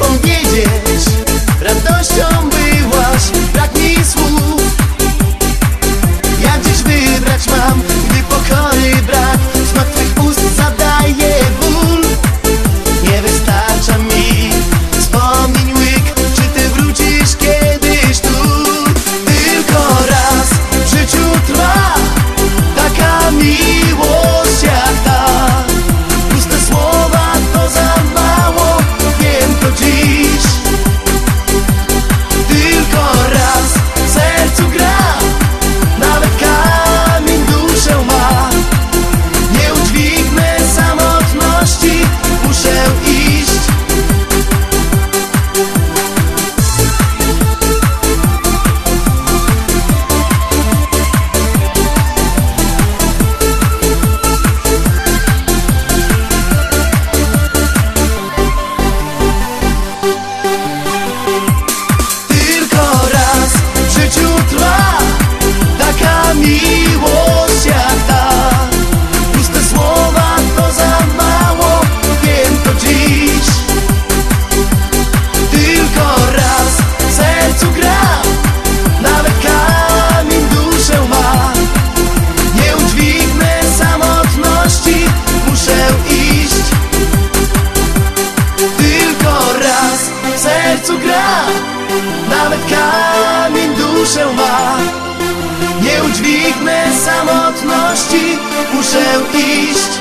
powiedzieć. Radością byłaś, brak mi słów. Jak dziś wybrać mam, gdy pokory brak? Smak twych ust zadaje ból. Nie wystarcza mi wspomnień łyk. Czy ty wrócisz kiedyś tu? Tylko raz w życiu trwa taka miłość jak ta. Puste słowa to za mało, wiem to dziś. Tylko raz w sercu gra, nawet kamień duszę ma. Nie udźwignę samotności, muszę iść. Tylko raz w życiu trwa taka miłość jak ta. Puste słowa to za mało, wiem to dziś. Tylko raz w sercu gra, nawet kamień duszę ma. Nie udźwignę samotności, muszę iść. Tylko raz w sercu gra, nawet kamień duszę ma. Nie udźwignę samotności, muszę iść.